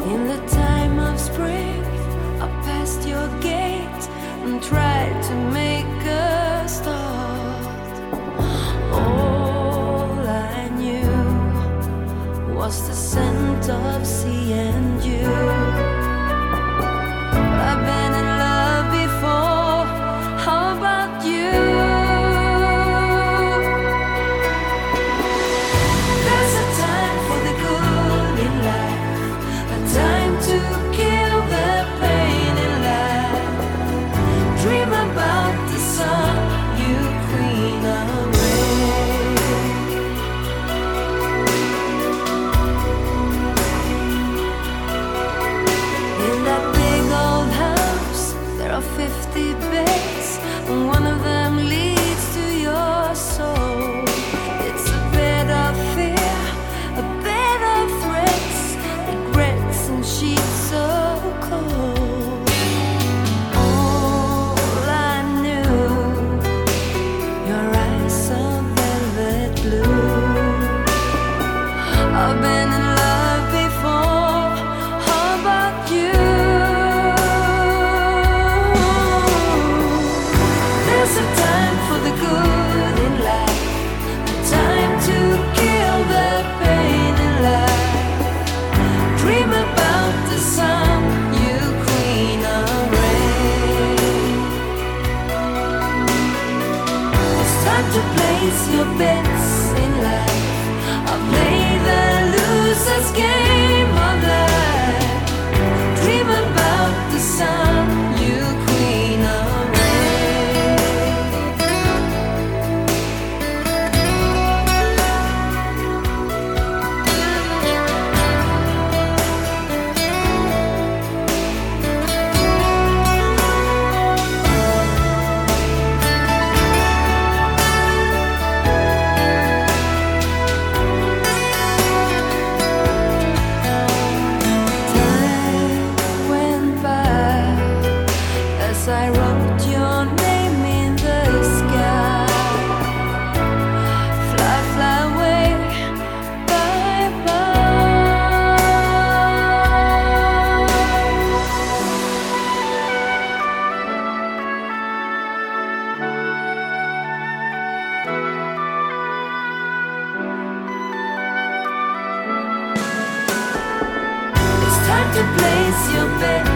In the time of spring, I passed your gate and tried to make a start. All I knew was the scent of sea and you. I've been in love before, how about you? There's a time for the good in life, a time to kill the pain in life. Dream about the sun, you queen of rain. In that big old house, there are 50 beds, and one of them leads to your soul. It's a bed of fear, a bed of threats, regrets and sheets so cold. All I knew, your eyes are velvet blue. I've been in love before, how about you? There's a time for the good in life, a time to kill the pain in life. Dream about the sun, you queen of rain. It's time to place your bets in life. I'll play the loser's game of life. Dream about the sun, you queen of rain. Time went by as I wrote your name in the sky. Fly, fly away, bye bye. It's time to place your bet